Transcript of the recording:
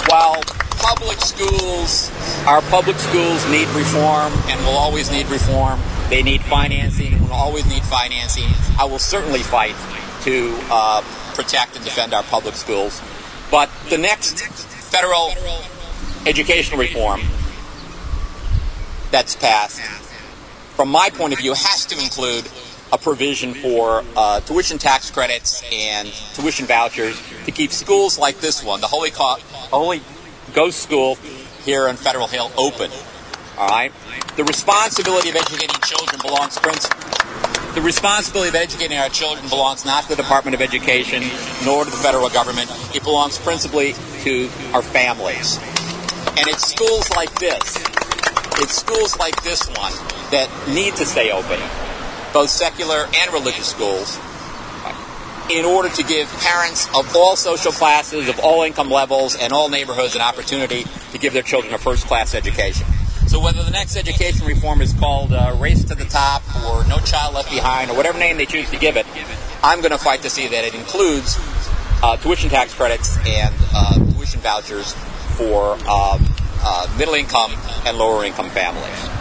while our public schools need reform and will always need reform, they need financing and will always need financing, I will certainly fight to protect and defend our public schools. But the next federal educational reform that's passed, from my point of view, has to include a provision for tuition tax credits and tuition vouchers to keep schools like this one, the Holy Ghost School here in Federal Hill, open. All right? The responsibility of educating children belongs not to the Department of Education nor to the federal government. It belongs principally to our families. And it's schools like this one that need to stay open, both secular and religious schools, in order to give parents of all social classes, of all income levels, and all neighborhoods an opportunity to give their children a first-class education. So whether the next education reform is called Race to the Top or No Child Left Behind or whatever name they choose to give it, I'm going to fight to see that it includes tuition tax credits and tuition vouchers for middle-income and lower-income families.